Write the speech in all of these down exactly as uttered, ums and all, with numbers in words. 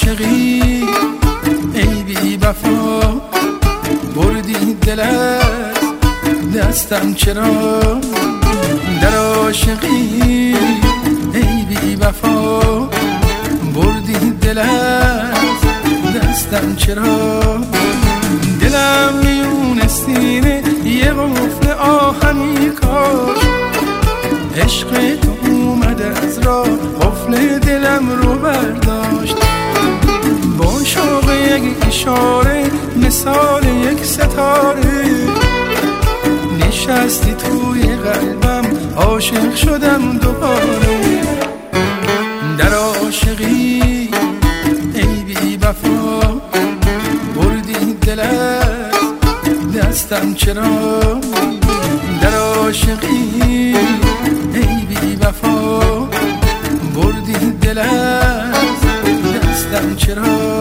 عاشقی ای بی وفا، بردی دل از دستم چرا؟ در عاشقی ای بی وفا، بردی دل از دستم چرا؟ دلم میونستینه یه قفل آهنی کاش، عشق تو اومد از راه قفل دلم رو برداشت. با شوق یک اشاره مثال یک ستاره نشستی توی قلبم، عاشق شدم دوباره. در عاشقی ای بی وفا، بردی دل از دستم چرا؟ در عاشقی ای بی وفا، بردی دل از دستم چرا؟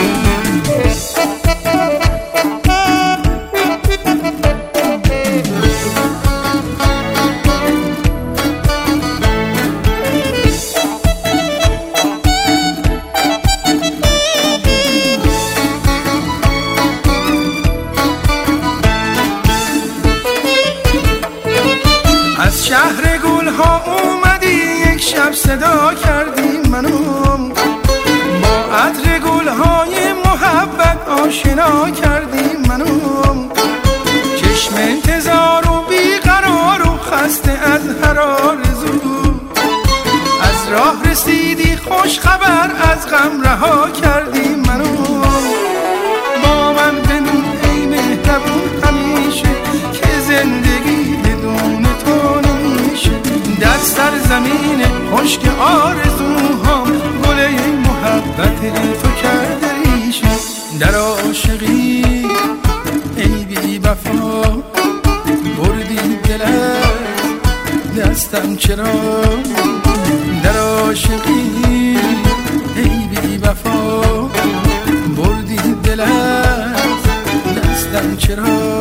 از شهر گل ها اومدی یک شب صدا کردی منو، با عطر گل های محبت آشنا کردی منو. چشم انتظار و بیقرار و خسته از هر آرزو، از راه رسیدی خوش خبر از غم رها کردی منو. با من بدون ای مهربون همیشه که زندگی بدون تو نمیشه. در سرزمین خشک آرزوهام گل محبت تو کرده ریشه. در عاشقی ای بی وفا، بردی دل از دستم چرا؟ در عاشقی ای بی وفا، بردی دل از دستم چرا؟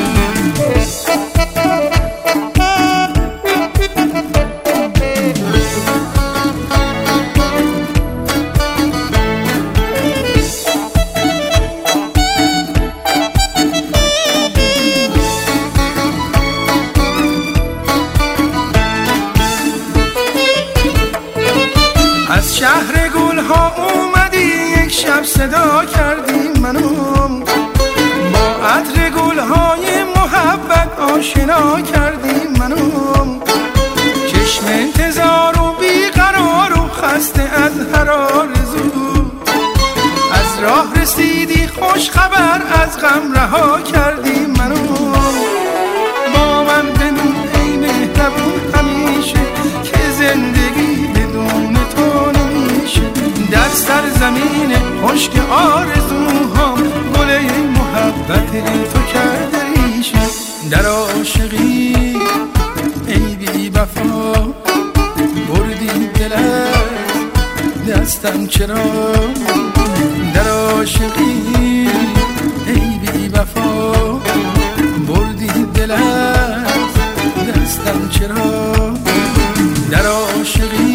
از شهر گل ها اومدی یک شب صدا کردی منو، با عطر گل های محبت آشنا کردی منو. چشم انتظار و بیقرار و خسته از هر آرزو، از راه رسیدی خوش خبر از غم رها کردی منو. با من بدون ای مهربون همیشه که زندگی بدون تو نمیشه. در سرزمین خشک آرزوهام گل محبت تو کرده ریشه. در عاشقی ای بی وفا، بردی دل از دستم چرا؟ در عاشقی ای بی وفا، بردی دل از دستم چرا؟ در عاشقی